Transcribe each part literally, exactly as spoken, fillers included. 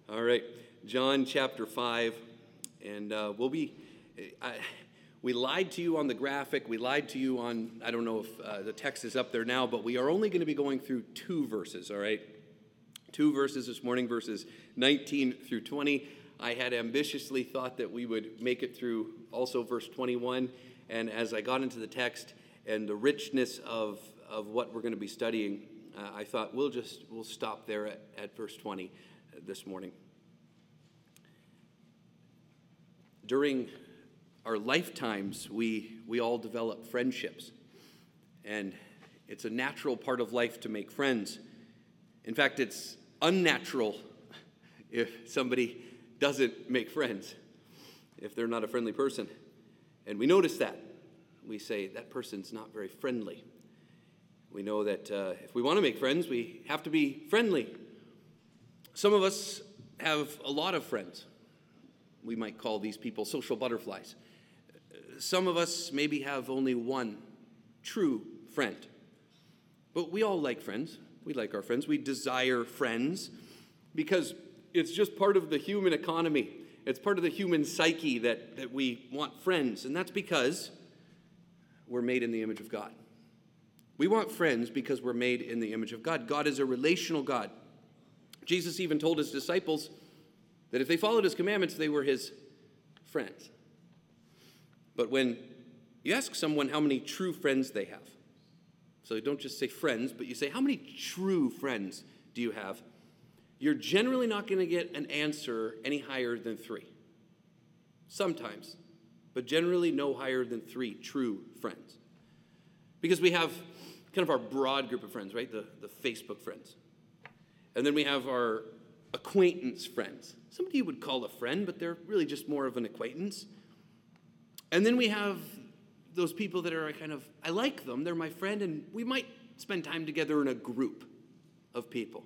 All right, John chapter five, and uh, we'll be, I, we lied to you on the graphic, we lied to you on, I don't know if uh, the text is up there now, but we are only going to be going through two verses, all right? Two verses this morning, verses nineteen through twenty. I had ambitiously thought that we would make it through also verse twenty-one, and as I got into the text and the richness of, of what we're going to be studying, uh, I thought we'll just, we'll stop there at, at verse twenty. This morning. During our lifetimes, we we all develop friendships, and it's a natural part of life to make friends. In fact, it's unnatural if somebody doesn't make friends, if they're not a friendly person. And we notice that. We say, that person's not very friendly. We know that uh, if we want to make friends, we have to be friendly. Some of us have a lot of friends. We might call these people social butterflies. Some of us maybe have only one true friend. But we all like friends. We like our friends. We desire friends because it's just part of the human economy. It's part of the human psyche that, that we want friends. And that's because we're made in the image of God. We want friends because we're made in the image of God. God is a relational God. Jesus even told his disciples that if they followed his commandments, they were his friends. But when you ask someone how many true friends they have, so you don't just say friends, but you say, how many true friends do you have? You're generally not going to get an answer any higher than three. Sometimes, but generally no higher than three true friends. Because we have kind of our broad group of friends, right? The, the Facebook friends. And then we have our acquaintance friends. Somebody you would call a friend, but they're really just more of an acquaintance. And then we have those people that are kind of, I like them, they're my friend, and we might spend time together in a group of people.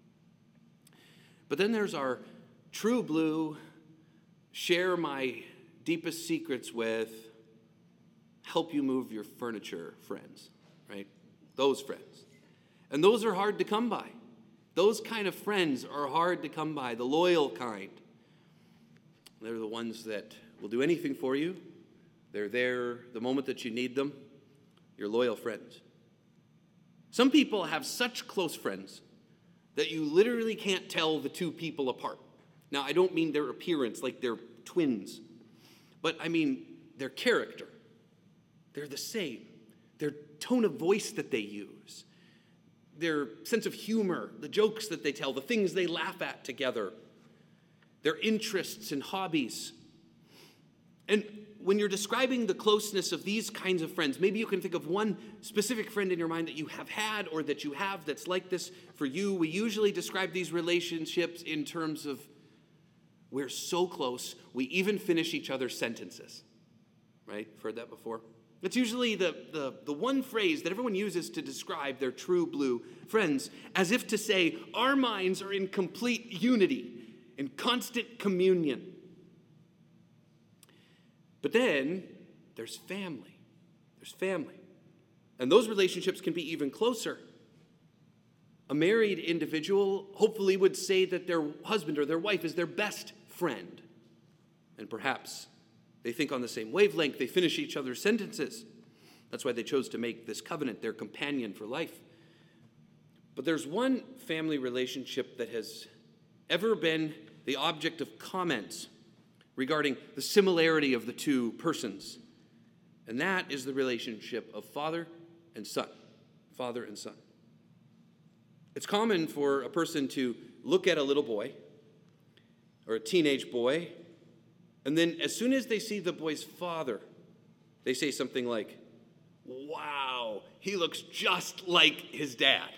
But then there's our true blue, share my deepest secrets with, help you move your furniture friends, right? Those friends. And those are hard to come by. Those kind of friends are hard to come by, the loyal kind. They're the ones that will do anything for you. They're there the moment that you need them. You're loyal friends. Some people have such close friends that you literally can't tell the two people apart. Now, I don't mean their appearance like they're twins, but I mean their character. They're the same. Their tone of voice that they use. Their sense of humor, the jokes that they tell, the things they laugh at together, their interests and hobbies. And when you're describing the closeness of these kinds of friends, maybe you can think of one specific friend in your mind that you have had or that you have that's like this for you. We usually describe these relationships in terms of we're so close, we even finish each other's sentences. Right? You've heard that before? It's usually the, the, the one phrase that everyone uses to describe their true blue friends, as if to say, our minds are in complete unity, in constant communion. But then there's family. There's family. And those relationships can be even closer. A married individual hopefully would say that their husband or their wife is their best friend. And perhaps they think on the same wavelength. They finish each other's sentences. That's why they chose to make this covenant their companion for life. But there's one family relationship that has ever been the object of comments regarding the similarity of the two persons. And that is the relationship of father and son. Father and son. It's common for a person to look at a little boy or a teenage boy, and then as soon as they see the boy's father, they say something like, wow, he looks just like his dad.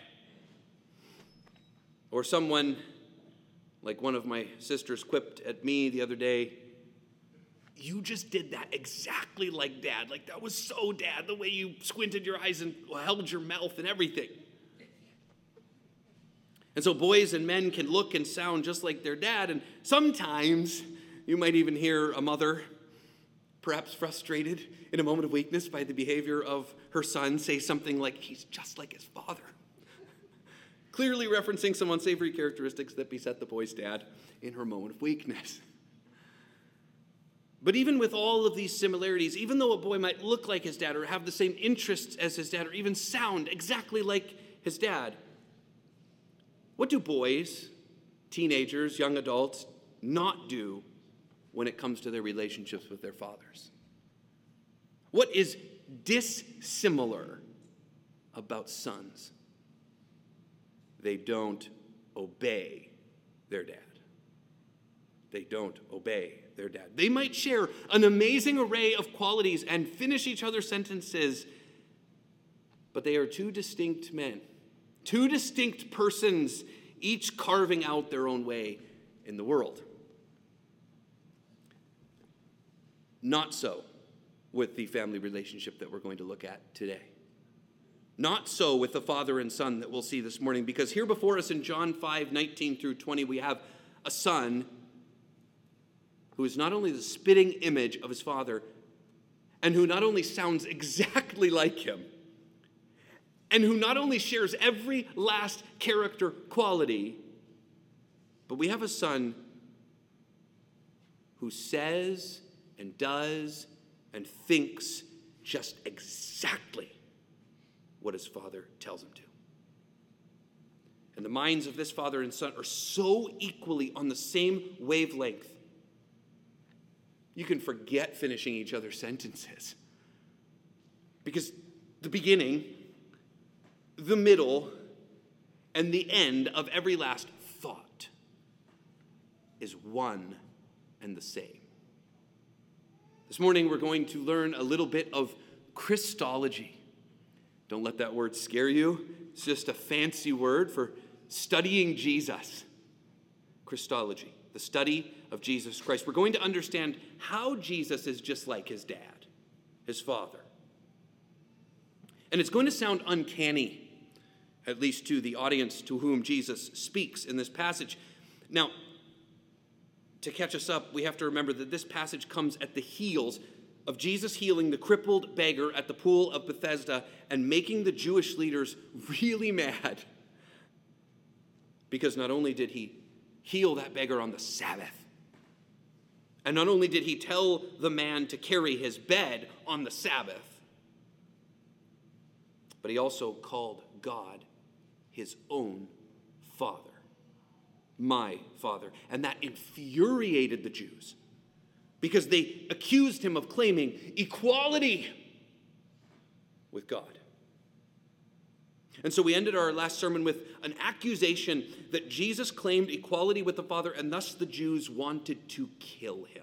Or someone, like one of my sisters quipped at me the other day, you just did that exactly like dad. Like that was so dad, the way you squinted your eyes and held your mouth and everything. And so boys and men can look and sound just like their dad, and sometimes you might even hear a mother, perhaps frustrated in a moment of weakness by the behavior of her son, say something like, he's just like his father. clearly referencing some unsavory characteristics that beset the boy's dad in her moment of weakness. But even with all of these similarities, even though a boy might look like his dad or have the same interests as his dad or even sound exactly like his dad, what do boys, teenagers, young adults not do when it comes to their relationships with their fathers? What is dissimilar about sons? They don't obey their dad. They don't obey their dad. They might share an amazing array of qualities and finish each other's sentences, but they are two distinct men, two distinct persons, each carving out their own way in the world. Not so with the family relationship that we're going to look at today. Not so with the father and son that we'll see this morning, because here before us in John five, nineteen through twenty, we have a son who is not only the spitting image of his father, and who not only sounds exactly like him, and who not only shares every last character quality, but we have a son who says and does and thinks just exactly what his father tells him to. And the minds of this father and son are so equally on the same wavelength, you can forget finishing each other's sentences. Because the beginning, the middle, and the end of every last thought is one and the same. This morning we're going to learn a little bit of Christology. Don't let that word scare you. It's just a fancy word for studying Jesus. Christology, the study of Jesus Christ. We're going to understand how Jesus is just like his dad, his father. And it's going to sound uncanny, at least to the audience to whom Jesus speaks in this passage. Now, to catch us up, we have to remember that this passage comes at the heels of Jesus healing the crippled beggar at the pool of Bethesda and making the Jewish leaders really mad. Because not only did he heal that beggar on the Sabbath, and not only did he tell the man to carry his bed on the Sabbath, but he also called God his own Father. My Father. And that infuriated the Jews because they accused him of claiming equality with God. And so we ended our last sermon with an accusation that Jesus claimed equality with the Father, and thus the Jews wanted to kill him.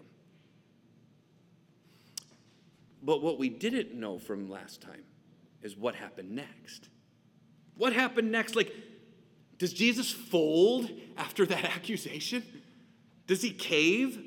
But what we didn't know from last time is what happened next. What happened next? Like, does Jesus fold after that accusation? Does he cave?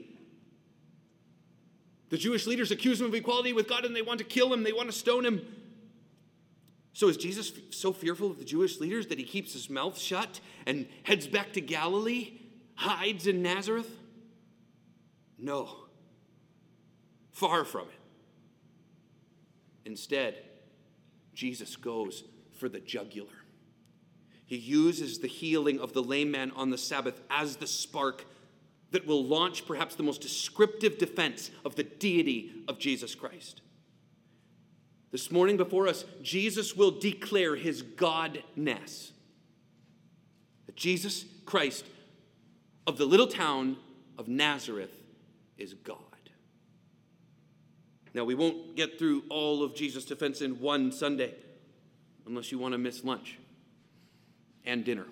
The Jewish leaders accuse him of equality with God and they want to kill him, they want to stone him. So is Jesus so fearful of the Jewish leaders that he keeps his mouth shut and heads back to Galilee, hides in Nazareth? No. Far from it. Instead, Jesus goes for the jugular. He uses the healing of the lame man on the Sabbath as the spark that will launch perhaps the most descriptive defense of the deity of Jesus Christ. This morning before us, Jesus will declare his godness. That Jesus Christ of the little town of Nazareth is God. Now, we won't get through all of Jesus' defense in one Sunday, unless you want to miss lunch and dinner.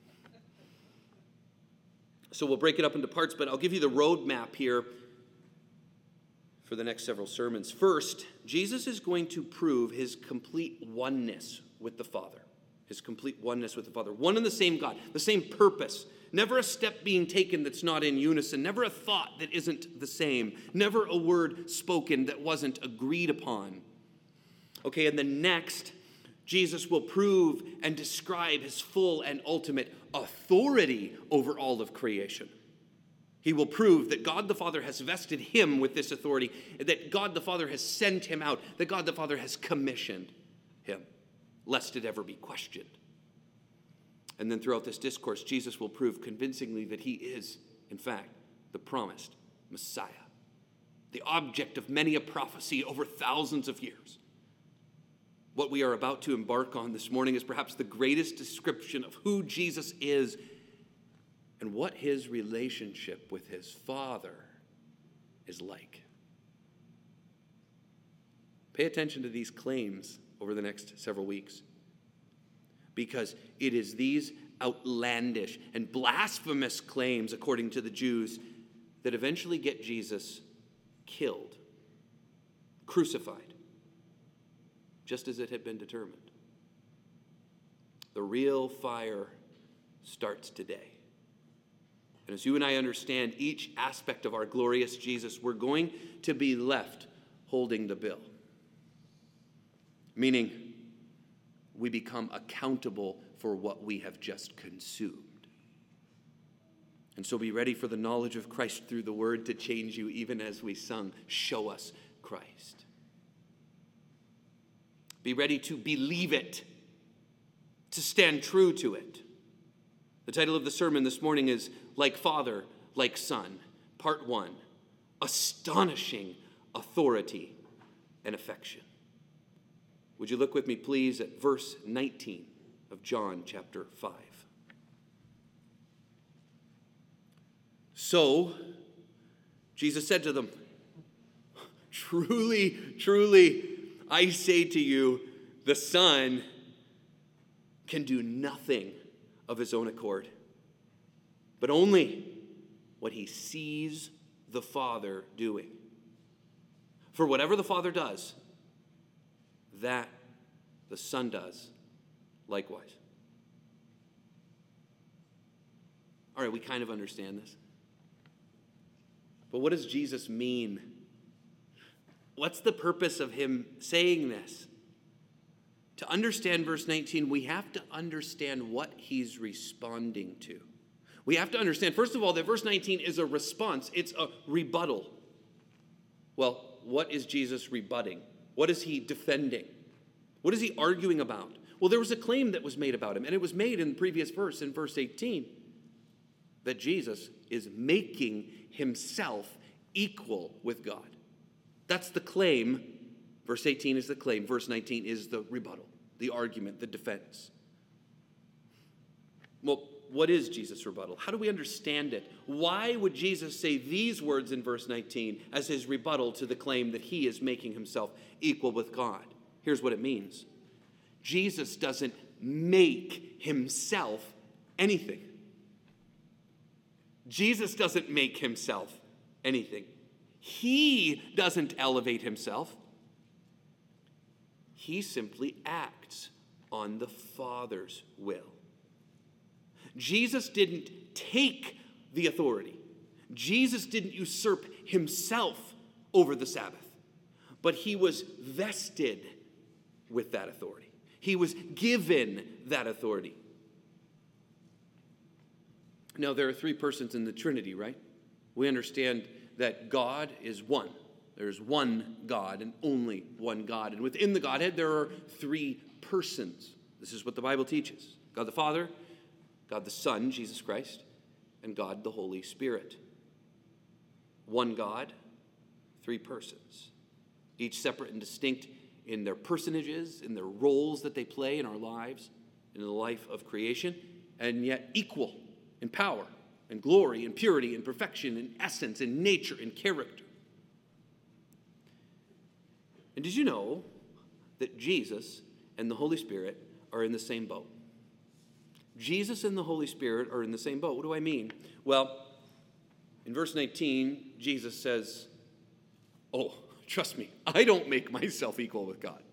So we'll break it up into parts, but I'll give you the roadmap here for the next several sermons. First, Jesus is going to prove his complete oneness with the Father. His complete oneness with the Father. One and the same God, the same purpose. Never a step being taken that's not in unison. Never a thought that isn't the same. Never a word spoken that wasn't agreed upon. Okay, and then next, Jesus will prove and describe his full and ultimate authority over all of creation. He will prove that God the Father has vested him with this authority, that God the Father has sent him out, that God the Father has commissioned him, lest it ever be questioned. And then throughout this discourse, Jesus will prove convincingly that he is, in fact, the promised Messiah, the object of many a prophecy over thousands of years. What we are about to embark on this morning is perhaps the greatest description of who Jesus is and what his relationship with his Father is like. Pay attention to these claims over the next several weeks, because it is these outlandish and blasphemous claims, according to the Jews, that eventually get Jesus killed, crucified, just as it had been determined. The real fire starts today. And as you and I understand each aspect of our glorious Jesus, we're going to be left holding the bill. Meaning, we become accountable for what we have just consumed. And so be ready for the knowledge of Christ through the word to change you, even as we sung, "Show us Christ." Be ready to believe it, to stand true to it. The title of the sermon this morning is Like Father, Like Son, Part one, Astonishing Authority and Affection. Would you look with me, please, at verse nineteen of John chapter five. So, Jesus said to them, "Truly, truly, I say to you, the Son can do nothing of his own accord, but only what he sees the Father doing. For whatever the Father does, that the Son does likewise." All right, we kind of understand this. But what does Jesus mean? What's the purpose of him saying this? To understand verse nineteen, we have to understand what he's responding to. We have to understand, first of all, that verse nineteen is a response. It's a rebuttal. Well, what is Jesus rebutting? What is he defending? What is he arguing about? Well, there was a claim that was made about him, and it was made in the previous verse, in verse eighteen, that Jesus is making himself equal with God. That's the claim. Verse eighteen is the claim. Verse nineteen is the rebuttal, the argument, the defense. Well, what is Jesus' rebuttal? How do we understand it? Why would Jesus say these words in verse nineteen as his rebuttal to the claim that he is making himself equal with God? Here's what it means. Jesus doesn't make himself anything. Jesus doesn't make himself anything. He doesn't elevate himself. He simply acts on the Father's will. Jesus didn't take the authority. Jesus didn't usurp himself over the Sabbath, but he was vested with that authority. He was given that authority. Now, there are three persons in the Trinity, right? We understand that God is one. There's one God and only one God. And within the Godhead, there are three persons. This is what the Bible teaches. God the Father, God the Son, Jesus Christ, and God the Holy Spirit. One God, three persons, each separate and distinct in their personages, in their roles that they play in our lives, in the life of creation, and yet equal in power and glory and purity and perfection and essence and nature and character. And did you know that Jesus and the Holy Spirit are in the same boat? Jesus and the Holy Spirit are in the same boat. What do I mean? Well, in verse nineteen, Jesus says, "Oh, trust me, I don't make myself equal with God.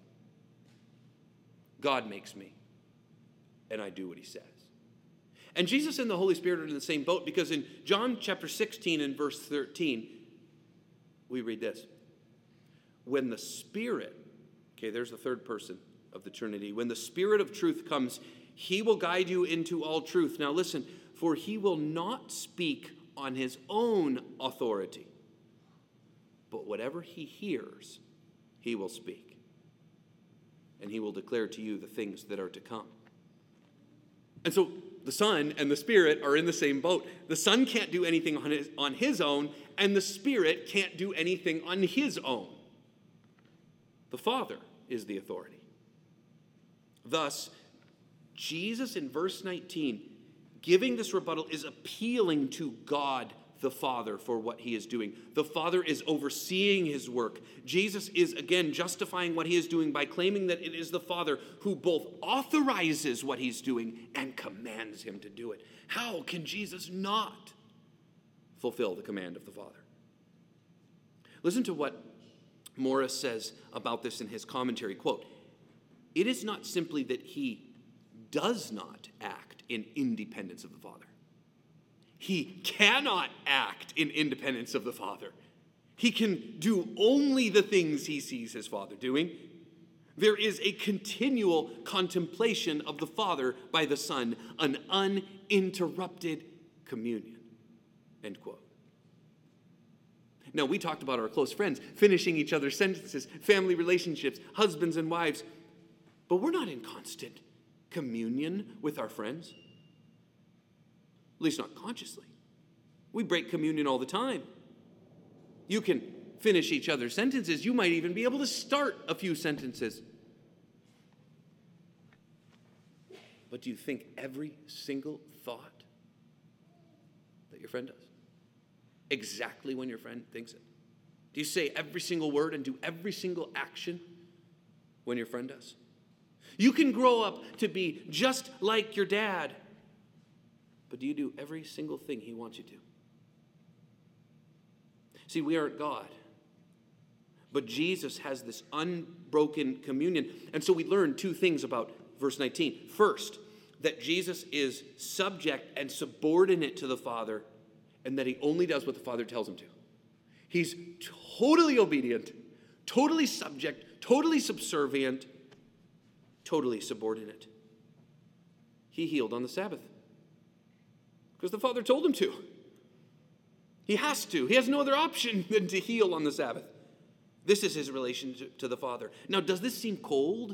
God makes me, and I do what he says." And Jesus and the Holy Spirit are in the same boat because in John chapter sixteen and verse thirteen, we read this. When the Spirit, okay, there's the third person of the Trinity. When the Spirit of truth comes, he will guide you into all truth. Now listen, for he will not speak on his own authority, but whatever he hears, he will speak. And he will declare to you the things that are to come. And so the Son and the Spirit are in the same boat. The Son can't do anything on his, on his own, and the Spirit can't do anything on his own. The Father is the authority. Thus, Jesus in verse nineteen, giving this rebuttal, is appealing to God the Father for what he is doing. The Father is overseeing his work. Jesus is again justifying what he is doing by claiming that it is the Father who both authorizes what he's doing and commands him to do it. How can Jesus not fulfill the command of the Father? Listen to what Morris says about this in his commentary. Quote, "It is not simply that he does not act in independence of the Father. He cannot act in independence of the Father. He can do only the things he sees his Father doing. There is a continual contemplation of the Father by the Son, an uninterrupted communion." End quote. Now, we talked about our close friends, finishing each other's sentences, family relationships, husbands and wives, but we're not in constant communion with our friends. At least not consciously. We break communion all the time. You can finish each other's sentences. You might even be able to start a few sentences. But do you think every single thought that your friend does? Exactly when your friend thinks it? Do you say every single word and do every single action when your friend does? You can grow up to be just like your dad, but do you do every single thing he wants you to? See, we aren't God, but Jesus has this unbroken communion. And so we learn two things about verse nineteen. First, that Jesus is subject and subordinate to the Father, and that he only does what the Father tells him to. He's totally obedient, totally subject, totally subservient, totally subordinate. He healed on the Sabbath because the Father told him to. He has to. He has no other option than to heal on the Sabbath. This is his relationship to the Father. Now, does this seem cold?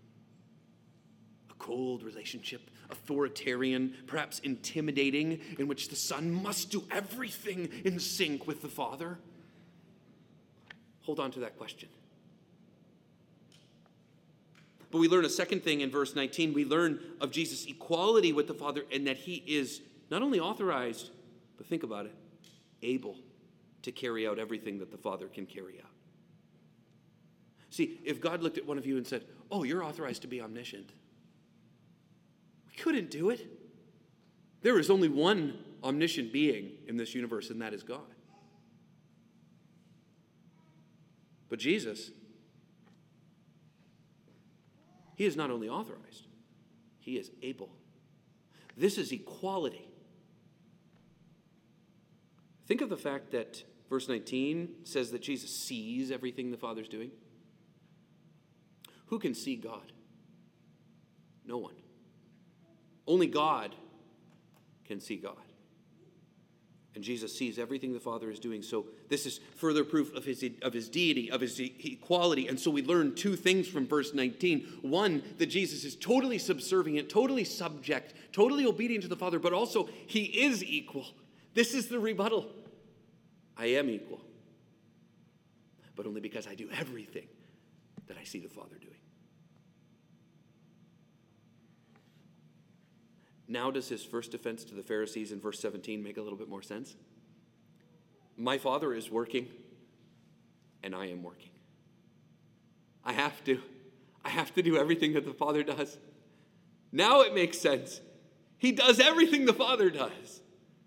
A cold relationship, authoritarian, perhaps intimidating, in which the Son must do everything in sync with the Father? Hold on to that question. But we learn a second thing in verse nineteen. We learn of Jesus' equality with the Father, and that he is not only authorized, but think about it, able to carry out everything that the Father can carry out. See, if God looked at one of you and said, "Oh, you're authorized to be omniscient," we couldn't do it. There is only one omniscient being in this universe, and that is God. But Jesus, he is not only authorized, he is able. This is equality. Think of the fact that verse nineteen says that Jesus sees everything the Father's doing. Who can see God? No one. Only God can see God. And Jesus sees everything the Father is doing. So this is further proof of his, of his deity, of his equality. And so we learn two things from verse nineteen. One, that Jesus is totally subservient, totally subject, totally obedient to the Father, but also he is equal. This is the rebuttal. I am equal, but only because I do everything that I see the Father doing. Now does his first defense to the Pharisees in verse seventeen make a little bit more sense? My Father is working, and I am working. I have to. I have to do everything that the Father does. Now it makes sense. He does everything the Father does.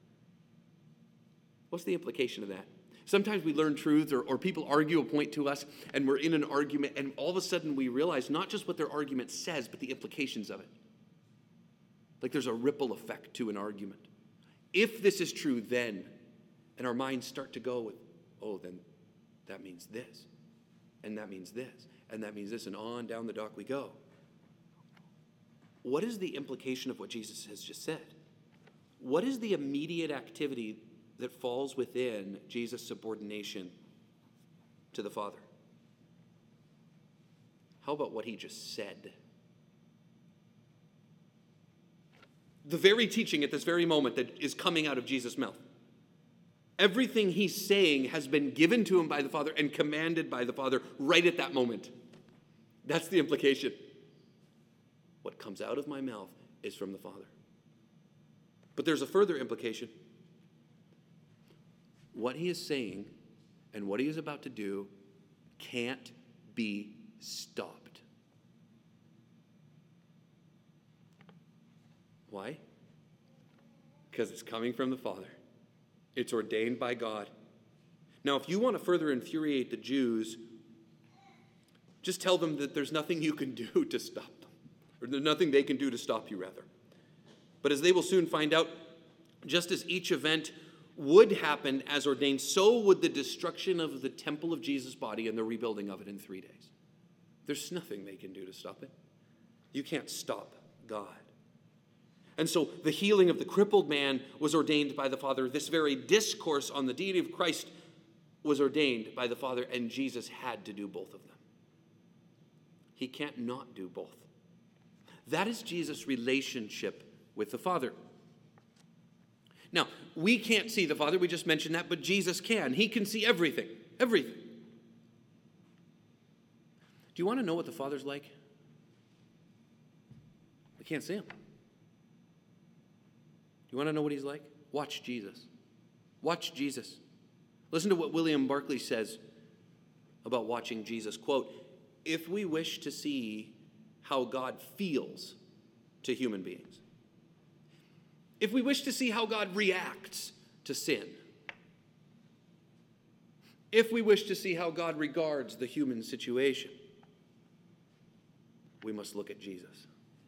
What's the implication of that? Sometimes we learn truths, or, or people argue a point to us, and we're in an argument, and all of a sudden we realize not just what their argument says, but the implications of it. Like there's a ripple effect to an argument. If this is true, then, and our minds start to go with, oh, then that means this, and that means this, and that means this, and on down the dock we go. What is the implication of what Jesus has just said? What is the immediate activity that falls within Jesus' subordination to the Father? How about what he just said? The very teaching at this very moment that is coming out of Jesus' mouth. Everything he's saying has been given to him by the Father and commanded by the Father right at that moment. That's the implication. What comes out of my mouth is from the Father. But there's a further implication. What he is saying and what he is about to do can't be stopped. Why? Because it's coming from the Father. It's ordained by God. Now, if you want to further infuriate the Jews, just tell them that there's nothing you can do to stop them. Or there's nothing they can do to stop you, rather. But as they will soon find out, just as each event would happen as ordained, so would the destruction of the temple of Jesus' body and the rebuilding of it in three days. There's nothing they can do to stop it. You can't stop God. And so the healing of the crippled man was ordained by the Father. This very discourse on the deity of Christ was ordained by the Father, and Jesus had to do both of them. He can't not do both. That is Jesus' relationship with the Father. Now, we can't see the Father, we just mentioned that, but Jesus can. He can see everything, everything. Do you want to know what the Father's like? We can't see him. You want to know what he's like? Watch Jesus. Watch Jesus. Listen to what William Barclay says about watching Jesus. Quote, if we wish to see how God feels to human beings, if we wish to see how God reacts to sin, if we wish to see how God regards the human situation, we must look at Jesus.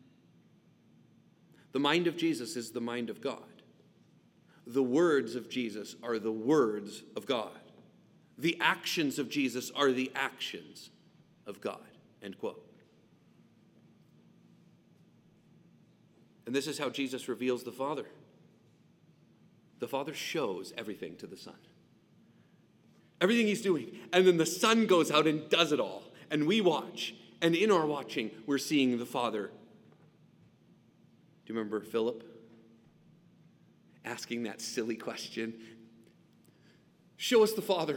The mind of Jesus is the mind of God. The words of Jesus are the words of God. The actions of Jesus are the actions of God. End quote. And this is how Jesus reveals the Father. The Father shows everything to the Son. Everything he's doing. And then the Son goes out and does it all. And we watch. And in our watching, we're seeing the Father. Do you remember Philip asking that silly question? Show us the Father.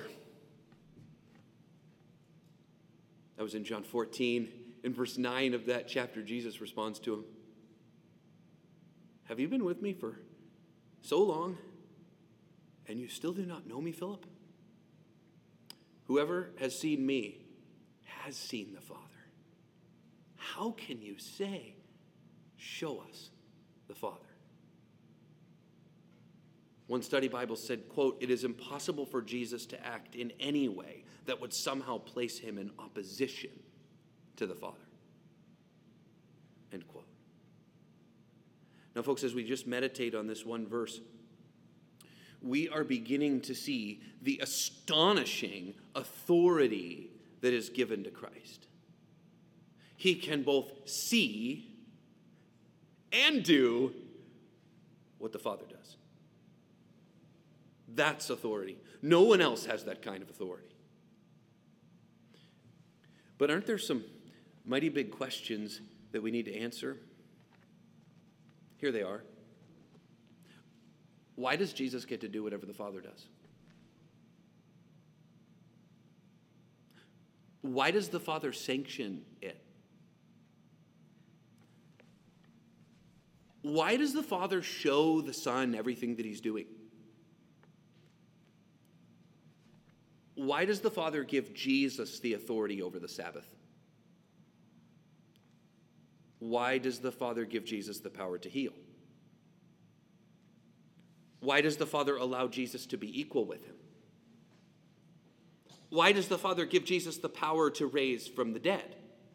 That was in John fourteen. In verse nine of that chapter, Jesus responds to him. Have you been with me for so long, and you still do not know me, Philip? Whoever has seen me has seen the Father. How can you say, show us the Father? One study Bible said, quote, it is impossible for Jesus to act in any way that would somehow place him in opposition to the Father. End quote. Now, folks, as we just meditate on this one verse, we are beginning to see the astonishing authority that is given to Christ. He can both see and do what the Father does. That's authority. No one else has that kind of authority. But aren't there some mighty big questions that we need to answer? Here they are. Why does Jesus get to do whatever the Father does? Why does the Father sanction it? Why does the Father show the Son everything that he's doing? Why does the Father give Jesus the authority over the Sabbath? Why does the Father give Jesus the power to heal? Why does the Father allow Jesus to be equal with him? Why does the Father give Jesus the power to raise from the dead?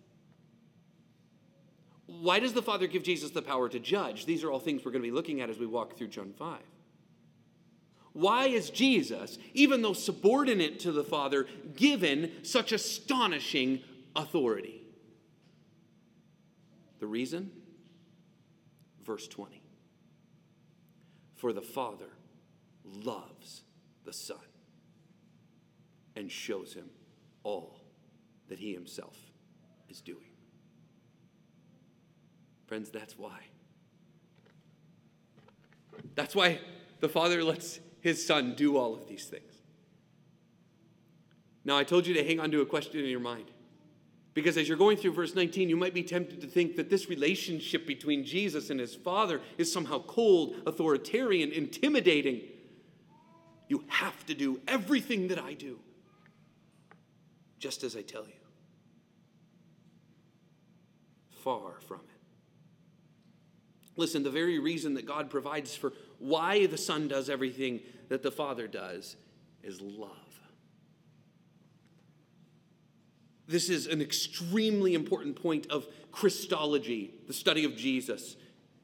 Why does the Father give Jesus the power to judge? These are all things we're going to be looking at as we walk through John five. Why is Jesus, even though subordinate to the Father, given such astonishing authority? The reason? Verse twenty. For the Father loves the Son and shows him all that he himself is doing. Friends, that's why. That's why the Father lets his Son do all of these things. Now, I told you to hang on to a question in your mind. Because as you're going through verse nineteen, you might be tempted to think that this relationship between Jesus and his Father is somehow cold, authoritarian, intimidating. You have to do everything that I do, just as I tell you. Far from it. Listen, the very reason that God provides for why the Son does everything that the Father does is love. This is an extremely important point of Christology, the study of Jesus,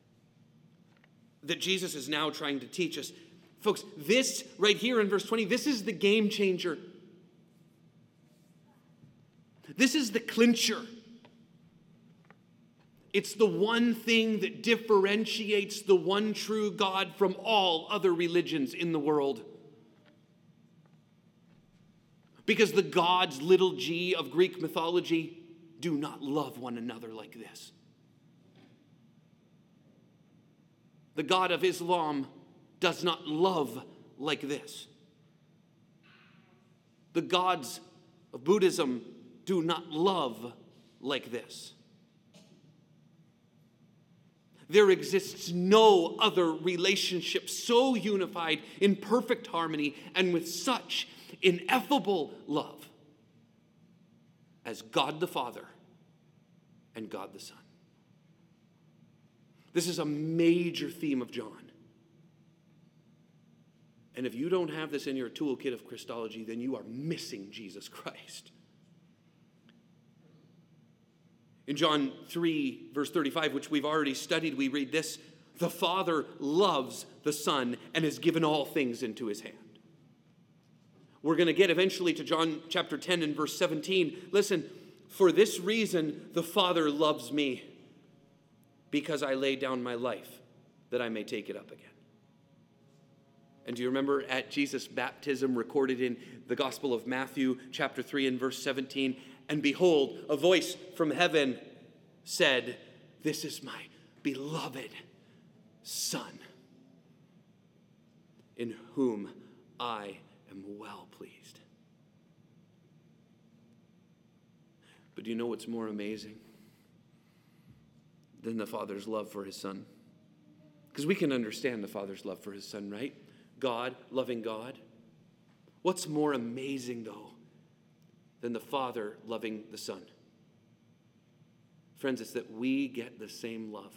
that Jesus is now trying to teach us. Folks, this right here in verse twenty, this is the game changer. This is the clincher. It's the one thing that differentiates the one true God from all other religions in the world. Because the gods, little g, of Greek mythology do not love one another like this. The God of Islam does not love like this. The gods of Buddhism do not love like this. There exists no other relationship so unified in perfect harmony and with such ineffable love as God the Father and God the Son. This is a major theme of John. And if you don't have this in your toolkit of Christology, then you are missing Jesus Christ. In John three, verse thirty-five, which we've already studied, we read this: the Father loves the Son and has given all things into his hand. We're going to get eventually to John chapter ten and verse seventeen. Listen, for this reason the Father loves me, because I lay down my life that I may take it up again. And do you remember at Jesus' baptism, recorded in the Gospel of Matthew chapter three and verse seventeen, and behold, a voice from heaven said, "This is my beloved Son, in whom I am well pleased." But do you know what's more amazing than the Father's love for his Son? Because we can understand the Father's love for his Son, right? God, loving God. What's more amazing, though, than the Father loving the Son? Friends, it's that we get the same love.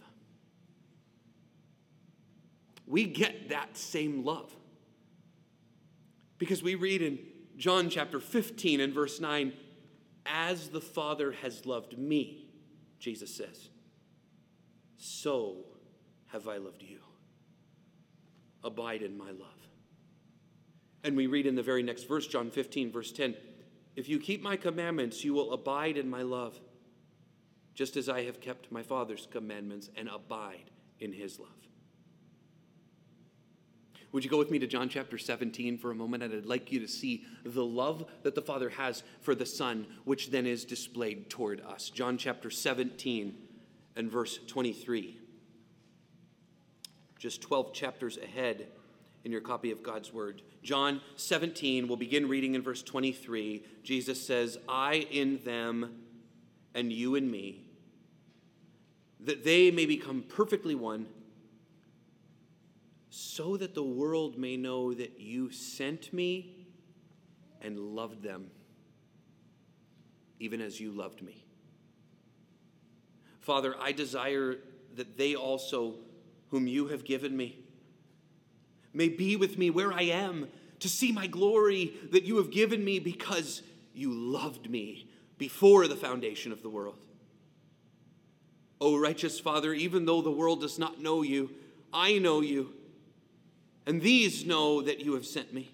We get that same love. Because we read in John chapter fifteen and verse nine, as the Father has loved me, Jesus says, so have I loved you. Abide in my love. And we read in the very next verse, John fifteen, verse ten, if you keep my commandments, you will abide in my love, just as I have kept my Father's commandments and abide in his love. Would you go with me to John chapter seventeen for a moment? And I'd like you to see the love that the Father has for the Son, which then is displayed toward us. John chapter seventeen and verse twenty-three. Just twelve chapters ahead in your copy of God's Word. John seventeen, we'll begin reading in verse twenty-three. Jesus says, I in them and you in me, that they may become perfectly one, so that the world may know that you sent me and loved them, even as you loved me. Father, I desire that they also, whom you have given me, may be with me where I am, to see my glory that you have given me because you loved me before the foundation of the world. O righteous Father, even though the world does not know you, I know you, and these know that you have sent me.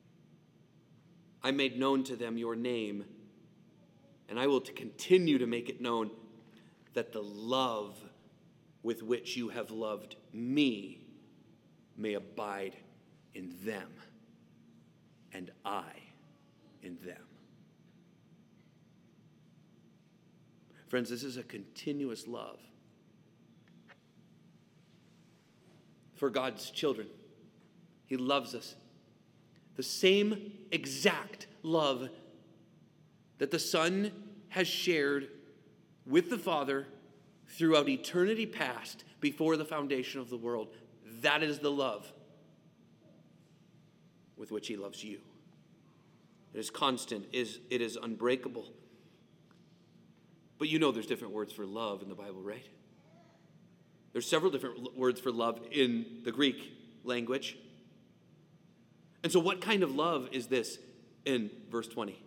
I made known to them your name, and I will continue to make it known, that the love with which you have loved me may abide in them, and I in them. Friends, this is a continuous love. for God's children. He loves us. The same exact love that the Son has shared with the Father throughout eternity past, before the foundation of the world. That is the love with which he loves you. It is constant, it is unbreakable. But you know there's different words for love in the Bible, right? There's several different words for love in the Greek language. And so what kind of love is this in verse twenty?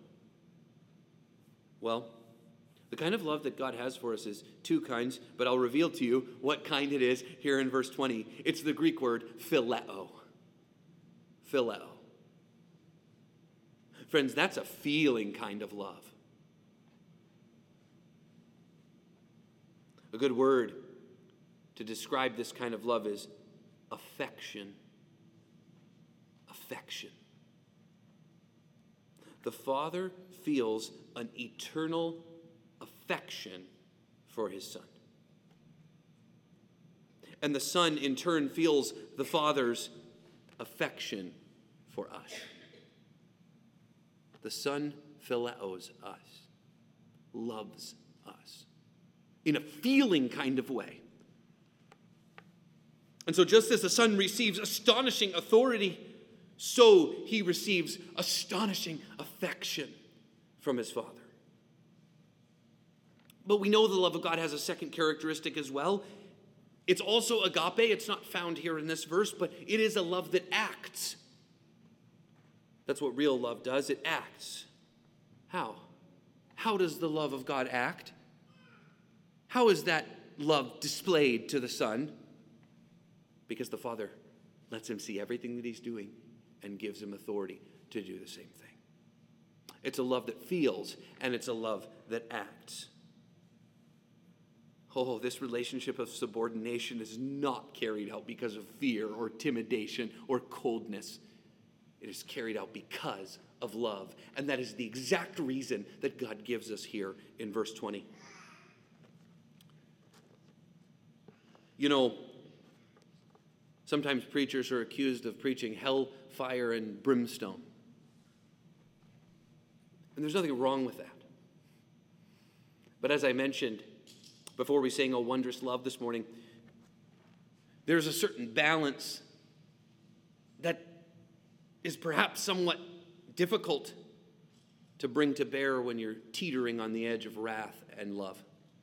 Well, the kind of love that God has for us is two kinds, but I'll reveal to you what kind it is here in verse twenty. It's the Greek word phileo. Phileo. Friends, that's a feeling kind of love. A good word to describe this kind of love is affection. Affection. The Father feels an eternal affection for his Son. And the Son, in turn, feels the Father's affection for us. The Son phileos us, loves us, in a feeling kind of way. And so just as the Son receives astonishing authority, so he receives astonishing affection from his Father. But we know the love of God has a second characteristic as well. It's also agape. It's not found here in this verse, but it is a love that acts. That's what real love does. It acts. How? How does the love of God act? How is that love displayed to the Son? Because the Father lets him see everything that he's doing and gives him authority to do the same thing. It's a love that feels, and it's a love that acts. Oh, this relationship of subordination is not carried out because of fear or intimidation or coldness. It is carried out because of love. And that is the exact reason that God gives us here in verse twenty. You know, sometimes preachers are accused of preaching hell, fire, and brimstone. And there's nothing wrong with that. But as I mentioned before we sang "O Wondrous Love" this morning, there's a certain balance that is perhaps somewhat difficult to bring to bear when you're teetering on the edge of wrath and love.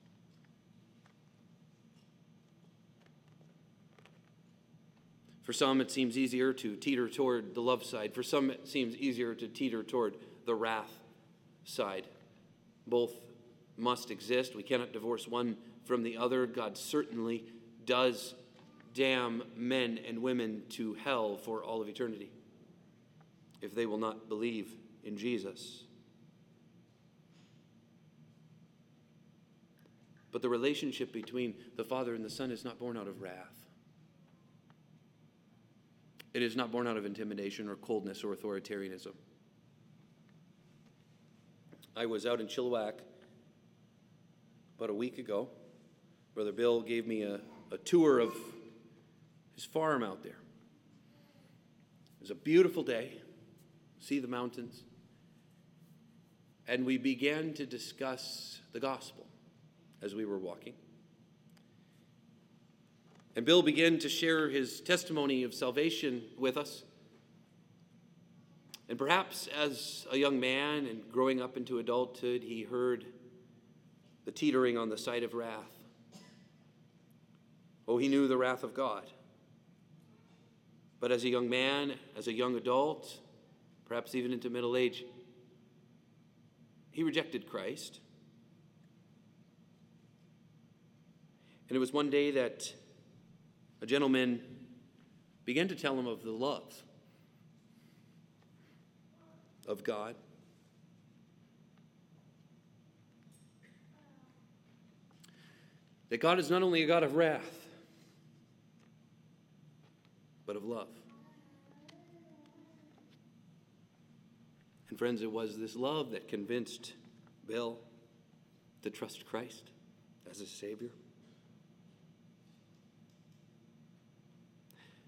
For some, it seems easier to teeter toward the love side. For some, it seems easier to teeter toward the wrath side. Both must exist. We cannot divorce one from the other. God certainly does damn men and women to hell for all of eternity if they will not believe in Jesus. But the relationship between the Father and the Son is not born out of wrath. It is not born out of intimidation or coldness or authoritarianism. I was out in Chilliwack about a week ago. Brother Bill gave me a, a tour of his farm out there. It was a beautiful day. See the mountains. And we began to discuss the gospel as we were walking. And Bill began to share his testimony of salvation with us. And perhaps as a young man and growing up into adulthood, he heard the teetering on the side of wrath. Oh, he knew the wrath of God. But as a young man, as a young adult, perhaps even into middle age, he rejected Christ. And it was one day that a gentleman began to tell him of the love of God. That God is not only a God of wrath, but of love. And friends, it was this love that convinced Bill to trust Christ as his Savior.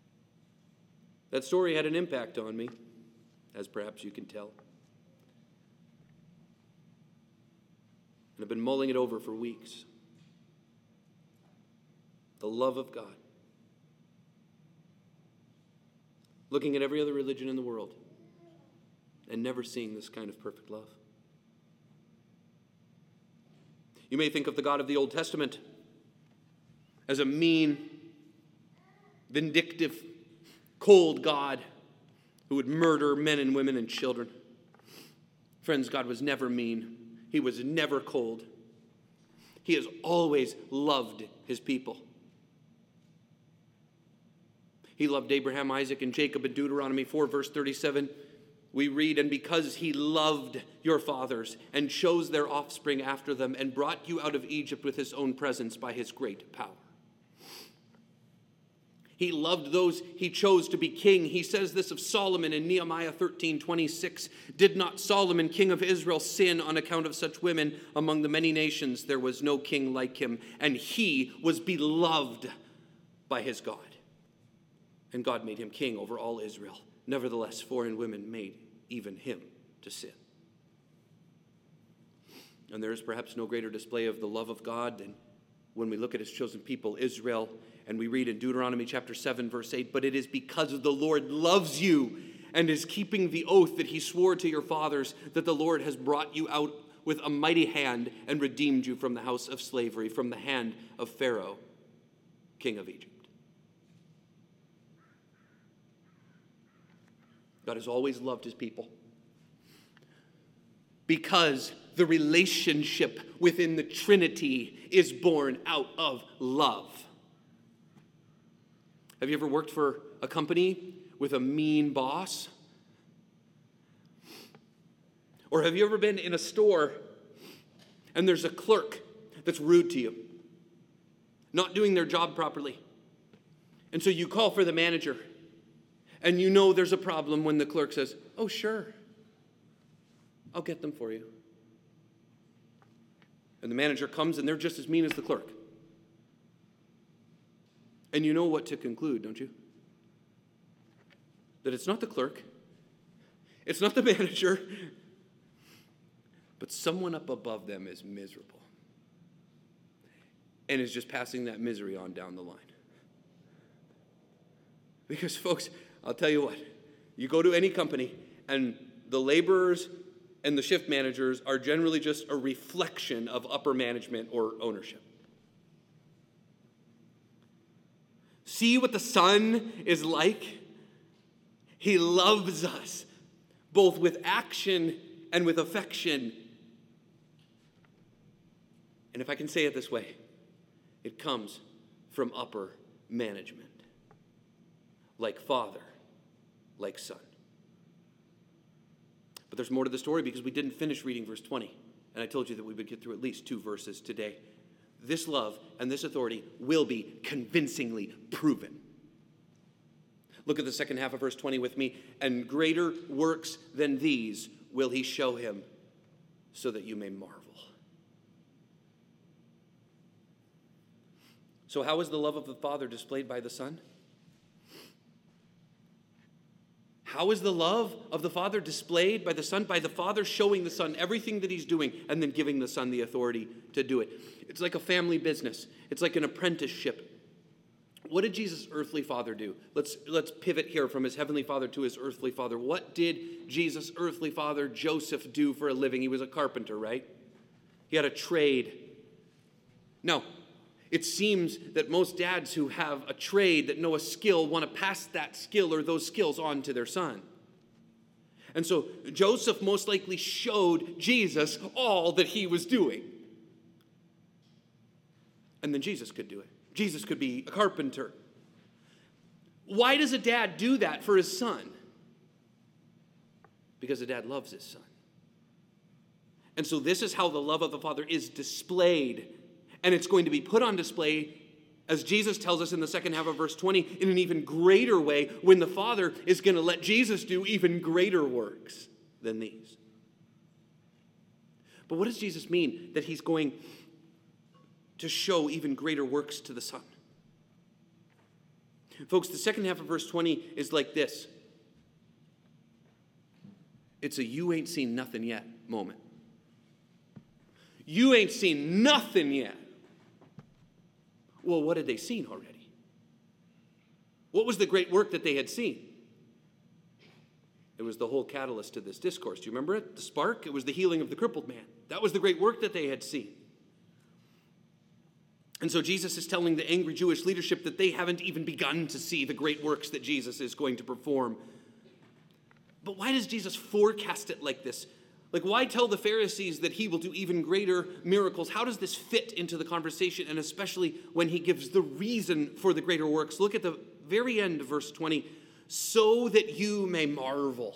That story had an impact on me, as perhaps you can tell. And I've been mulling it over for weeks. The love of God. Looking at every other religion in the world and never seeing this kind of perfect love. You may think of the God of the Old Testament as a mean, vindictive, cold God who would murder men and women and children. Friends, God was never mean. He was never cold. He has always loved his people. He loved Abraham, Isaac, and Jacob. In Deuteronomy four, verse thirty-seven, we read, "And because he loved your fathers and chose their offspring after them and brought you out of Egypt with his own presence by his great power." He loved those he chose to be king. He says this of Solomon in Nehemiah thirteen twenty-six. "Did not Solomon, king of Israel, sin on account of such women? Among the many nations there was no king like him, and he was beloved by his God. And God made him king over all Israel. Nevertheless, foreign women made even him to sin." And there is perhaps no greater display of the love of God than when we look at his chosen people, Israel, and we read in Deuteronomy chapter seven, verse eight, "But it is because the Lord loves you and is keeping the oath that he swore to your fathers that the Lord has brought you out with a mighty hand and redeemed you from the house of slavery, from the hand of Pharaoh, king of Egypt." God has always loved his people because the relationship within the Trinity is born out of love. Have you ever worked for a company with a mean boss? Or have you ever been in a store and there's a clerk that's rude to you, not doing their job properly? And so you call for the manager. And you know there's a problem when the clerk says, "Oh, sure, I'll get them for you." And the manager comes and they're just as mean as the clerk. And you know what to conclude, don't you? That it's not the clerk, it's not the manager, but someone up above them is miserable and is just passing that misery on down the line. Because, folks, I'll tell you what, you go to any company and the laborers and the shift managers are generally just a reflection of upper management or ownership. See what the Son is like? He loves us, both with action and with affection. And if I can say it this way, it comes from upper management. Like Father, like Son. But there's more to the story because we didn't finish reading verse twenty. And I told you that we would get through at least two verses today. This love and this authority will be convincingly proven. Look at the second half of verse twenty with me. "And greater works than these will he show him, so that you may marvel." So how is the love of the Father displayed by the Son? How is the love of the Father displayed by the Son? By the Father showing the Son everything that he's doing and then giving the Son the authority to do it. It's like a family business. It's like an apprenticeship. What did Jesus' earthly father do? Let's, let's pivot here from his heavenly father to his earthly father. What did Jesus' earthly father, Joseph, do for a living? He was a carpenter, right? He had a trade. No. It seems that most dads who have a trade, that know a skill, want to pass that skill or those skills on to their son. And so Joseph most likely showed Jesus all that he was doing. And then Jesus could do it. Jesus could be a carpenter. Why does a dad do that for his son? Because a dad loves his son. And so this is how the love of the Father is displayed. And it's going to be put on display, as Jesus tells us in the second half of verse twenty, in an even greater way when the Father is going to let Jesus do even greater works than these. But what does Jesus mean that he's going to show even greater works to the Son? Folks, the second half of verse twenty is like this. It's a you ain't seen nothing yet moment. You ain't seen nothing yet. Well, what had they seen already? What was the great work that they had seen? It was the whole catalyst to this discourse. Do you remember it? The spark? It was the healing of the crippled man. That was the great work that they had seen. And so Jesus is telling the angry Jewish leadership that they haven't even begun to see the great works that Jesus is going to perform. But why does Jesus forecast it like this? Like, why tell the Pharisees that he will do even greater miracles? How does this fit into the conversation, and especially when he gives the reason for the greater works? Look at the very end of verse twenty. So that you may marvel.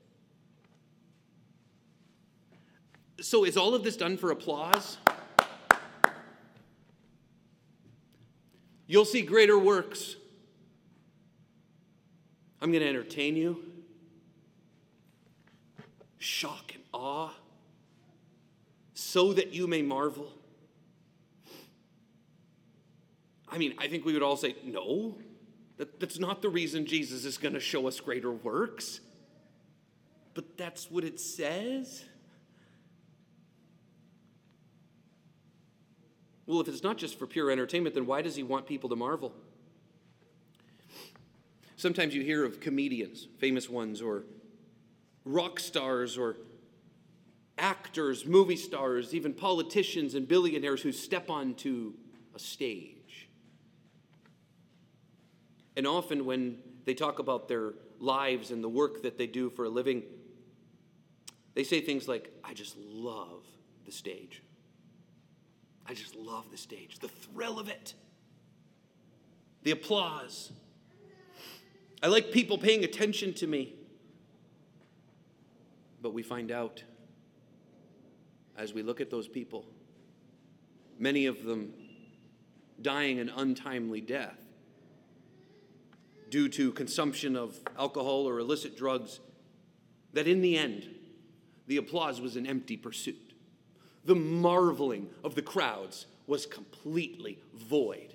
So is all of this done for applause? You'll see greater works. I'm going to entertain you. Shock and awe. So that you may marvel. I mean, I think we would all say, no, that, that's not the reason Jesus is going to show us greater works. But that's what it says. Well, if it's not just for pure entertainment, then why does he want people to marvel? Sometimes you hear of comedians, famous ones, or rock stars, or actors, movie stars, even politicians and billionaires who step onto a stage. And often when they talk about their lives and the work that they do for a living, they say things like, I just love the stage. I just love the stage, the thrill of it, the applause. I like people paying attention to me. But we find out, as we look at those people, many of them dying an untimely death due to consumption of alcohol or illicit drugs, that in the end, the applause was an empty pursuit. The marveling of the crowds was completely void.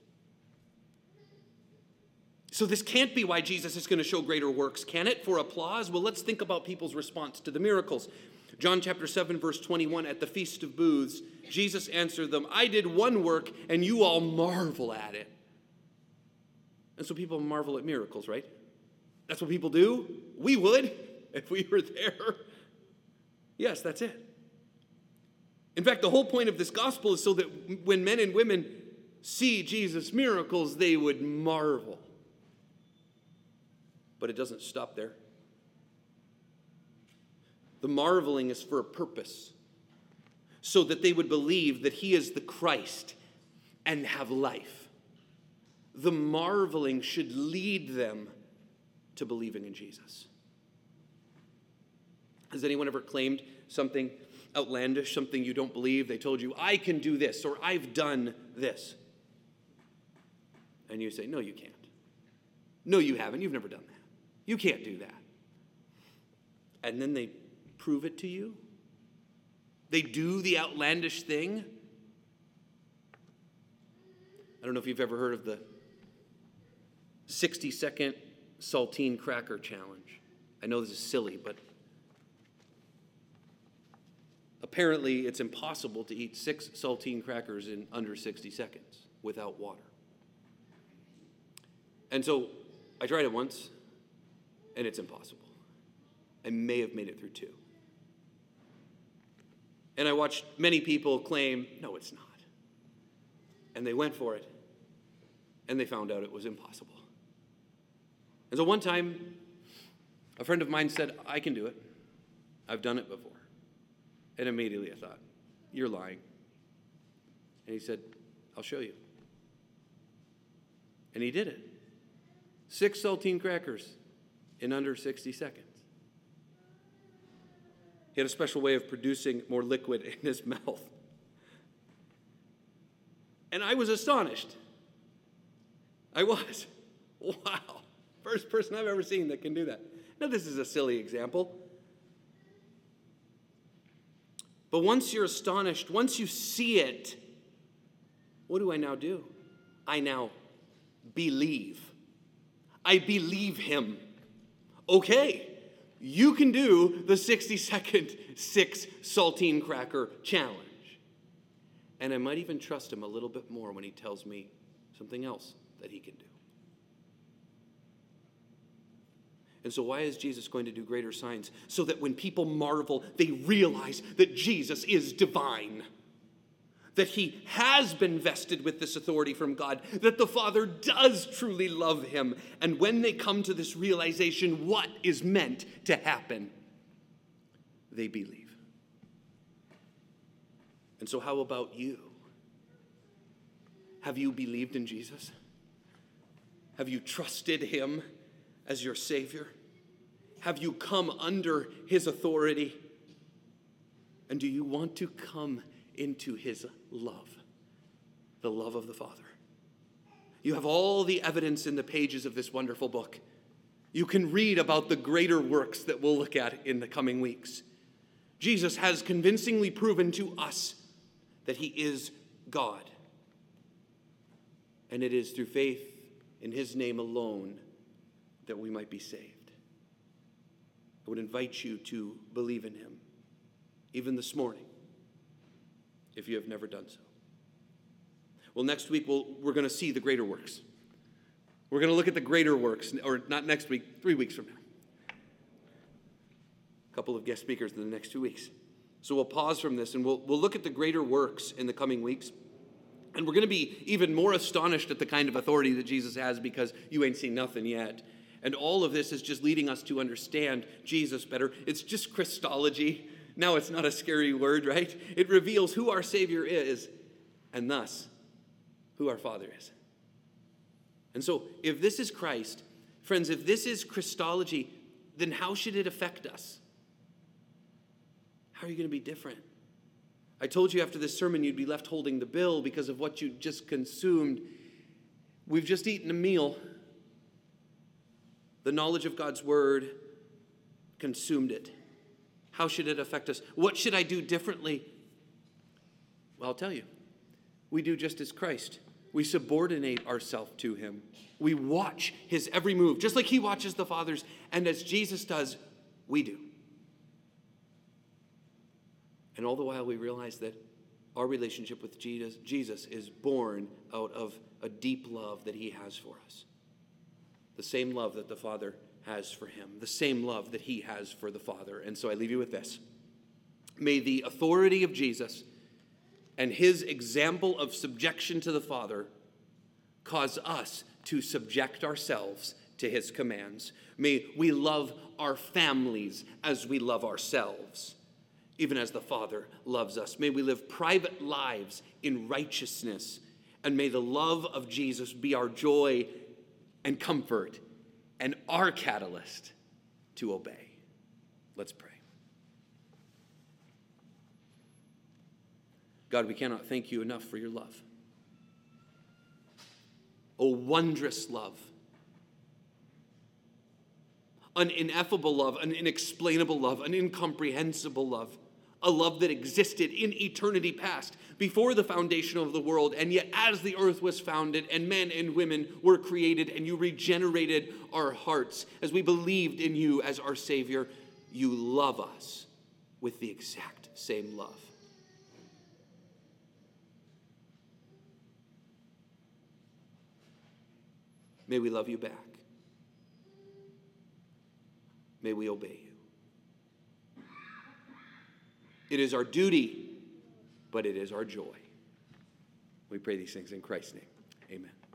So this can't be why Jesus is going to show greater works, can it? For applause? Well, let's think about people's response to the miracles. John chapter seven, verse twenty-one, at the Feast of Booths, Jesus answered them, I did one work, and you all marvel at it. And so people marvel at miracles, right? That's what people do. We would, if we were there. Yes, that's it. In fact, the whole point of this gospel is so that when men and women see Jesus' miracles, they would marvel. But it doesn't stop there. The marveling is for a purpose, so that they would believe that he is the Christ and have life. The marveling should lead them to believing in Jesus. Has anyone ever claimed something outlandish, something you don't believe? They told you, I can do this, or I've done this. And you say, no, you can't. No, you haven't. You've never done that. You can't do that. And then they prove it to you. They do the outlandish thing. I don't know if you've ever heard of the sixty-second saltine cracker challenge. I know this is silly, but apparently it's impossible to eat six saltine crackers in under sixty seconds without water. And so I tried it once, and it's impossible. I may have made it through two. And I watched many people claim, no, it's not. And they went for it, and they found out it was impossible. And so one time, a friend of mine said, I can do it. I've done it before. And immediately I thought, you're lying. And he said, I'll show you. And he did it. Six saltine crackers in under sixty seconds. He had a special way of producing more liquid in his mouth. And I was astonished. I was. Wow. First person I've ever seen that can do that. Now, this is a silly example. But once you're astonished, once you see it, what do I now do? I now believe. I believe him. Okay, you can do the sixty second six saltine cracker challenge. And I might even trust him a little bit more when he tells me something else that he can do. And so why is Jesus going to do greater signs? So that when people marvel, they realize that Jesus is divine. That he has been vested with this authority from God. That the Father does truly love him. And when they come to this realization, what is meant to happen? They believe. And so how about you? Have you believed in Jesus? Have you trusted him as your Savior? Have you come under his authority? And do you want to come into his love, the love of the Father? You have all the evidence in the pages of this wonderful book. You can read about the greater works that we'll look at in the coming weeks. Jesus has convincingly proven to us that he is God. And it is through faith in his name alone that we might be saved. I would invite you to believe in him, even this morning, if you have never done so. Well, next week we'll, we're going to see the greater works. We're going to look at the greater works, or not next week, three weeks from now. A couple of guest speakers in the next two weeks. So we'll pause from this and we'll, we'll look at the greater works in the coming weeks. And we're going to be even more astonished at the kind of authority that Jesus has because you ain't seen nothing yet. And all of this is just leading us to understand Jesus better. It's just Christology. Now it's not a scary word, right? It reveals who our Savior is and thus who our Father is. And so if this is Christ, friends, if this is Christology, then how should it affect us? How are you going to be different? I told you after this sermon you'd be left holding the bill because of what you just consumed. We've just eaten a meal. The knowledge of God's word consumed it. How should it affect us? What should I do differently? Well, I'll tell you. We do just as Christ. We subordinate ourselves to him. We watch his every move, just like he watches the Father's. And as Jesus does, we do. And all the while we realize that our relationship with Jesus, Jesus is born out of a deep love that he has for us. The same love that the Father has for him. The same love that he has for the Father. And so I leave you with this. May the authority of Jesus and his example of subjection to the Father cause us to subject ourselves to his commands. May we love our families as we love ourselves, even as the Father loves us. May we live private lives in righteousness, and may the love of Jesus be our joy and comfort and our catalyst to obey. Let's pray. God, we cannot thank you enough for your love. Oh, wondrous love. An ineffable love, an inexplainable love, an incomprehensible love. A love that existed in eternity past, before the foundation of the world, and yet as the earth was founded and men and women were created and you regenerated our hearts as we believed in you as our Savior, you love us with the exact same love. May we love you back. May we obey you. It is our duty, but it is our joy. We pray these things in Christ's name. Amen.